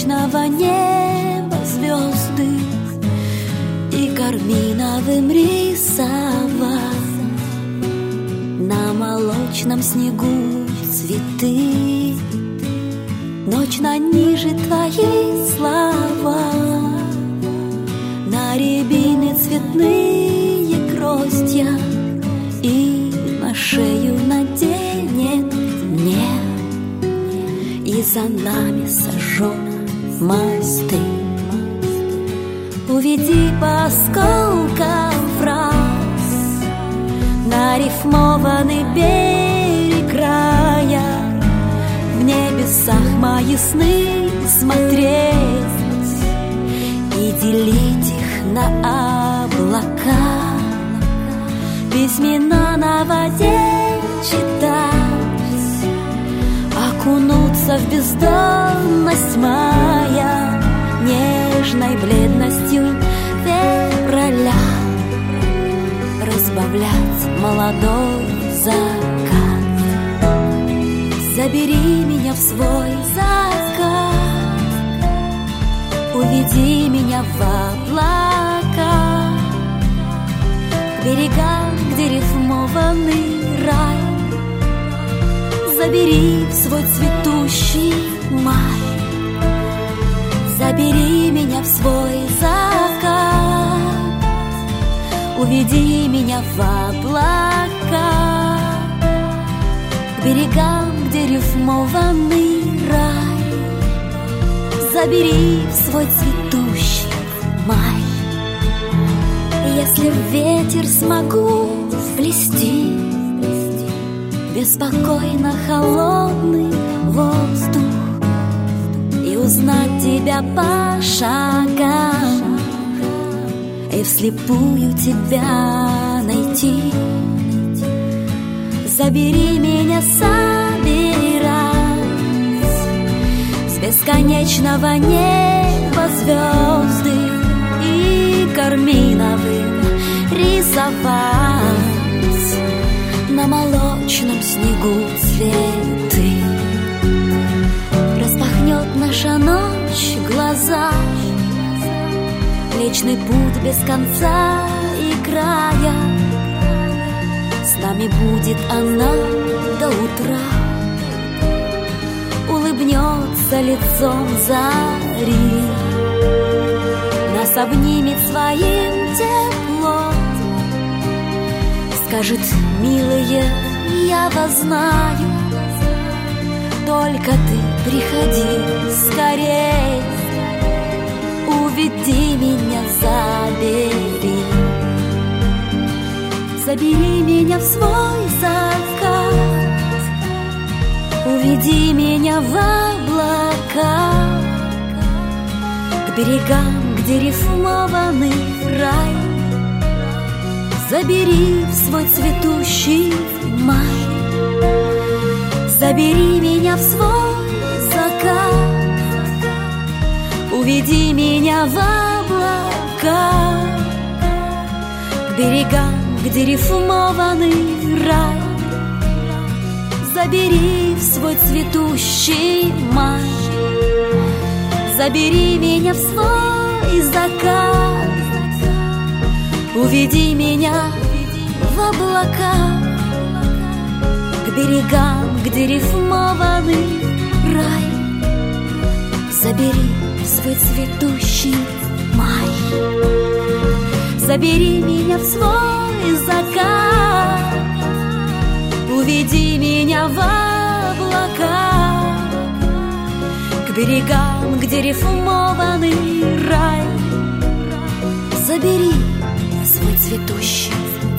бесконечного неба звезды и карминовым рисовать на молочном снегу цветы. Ночь нанижит твои слова, на рябины цветные гроздья и на шею наденет мне, и за нами сожжет мосты. Уведи по осколкам фраз на рифмованный берег края, в небесах мои сны смотреть и делить их на облака, письмена на воде читать, окунуться в бездонность мая нежной бледностью февраля, разбавлять молодой закат. Забери меня в свой закат, уведи меня в облака, к берегам, где рифмованный рай. Забери в свой цветущий май, забери меня в свой закат, уведи меня в облака, к берегам, где рифмованный рай. Забери в свой цветущий май. Если в ветер смогу вплести беспокойно холодный воздух и узнать тебя по шагам, и вслепую тебя найти, забери меня собирать с бесконечного неба звезды и карминовым рисовать на молочном снегу цветы. Распахнет наша ночь глаза, Млечный путь без конца и края. С нами будет она до утра, улыбнется лицом зари, нас обнимет своим теплом, скажет: милые, я вас знаю, только ты приходи скорей, уведи меня, забери. Забери меня в свой закат, уведи меня в облака, к берегам, где рифмованный рай. Забери в свой цветущий май, забери меня в свой закат, уведи меня в облака, к берегам, где рифмованный рай. Забери в свой цветущий май, забери меня в свой закат, уведи меня в облака, к берегам, где рифмованный рай. Забери в свой цветущий май, забери меня в свой закат, уведи меня в облака, к берегам, где рифмованный рай. Забери свой цветущий